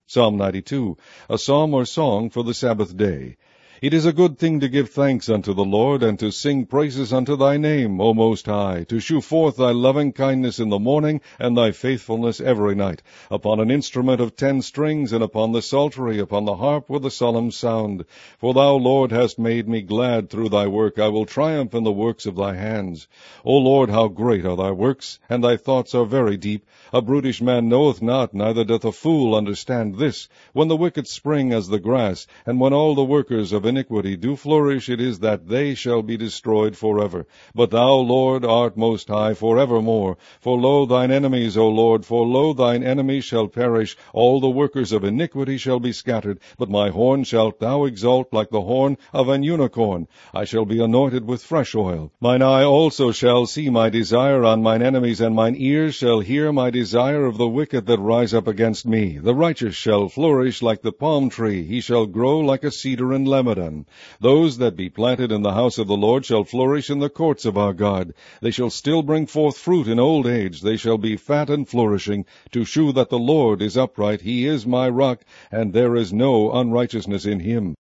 Psalm 92, a psalm or song for the Sabbath day. It is a good thing to give thanks unto the Lord, and to sing praises unto thy name, O Most High, to shew forth thy loving kindness in the morning, and thy faithfulness every night, upon an instrument of 10 strings, and upon the psaltery, upon the harp with a solemn sound. For thou, Lord, hast made me glad through thy work. I will triumph in the works of thy hands. O Lord, how great are thy works, and thy thoughts are very deep. A brutish man knoweth not, neither doth a fool understand this. When the wicked spring as the grass, and when all the workers of iniquity do flourish, it is that they shall be destroyed forever. But thou, Lord, art most high forevermore. For lo, thine enemies, O Lord, for lo, thine enemies shall perish. All the workers of iniquity shall be scattered. But my horn shalt thou exalt like the horn of an unicorn. I shall be anointed with fresh oil. Mine eye also shall see my desire on mine enemies, and mine ears shall hear my desire of the wicked that rise up against me. The righteous shall flourish like the palm tree. He shall grow like a cedar in Lebanon. Those that be planted in the house of the Lord shall flourish in the courts of our God. They shall still bring forth fruit in old age. They shall be fat and flourishing, to shew that the Lord is upright. He is my rock, and there is no unrighteousness in him.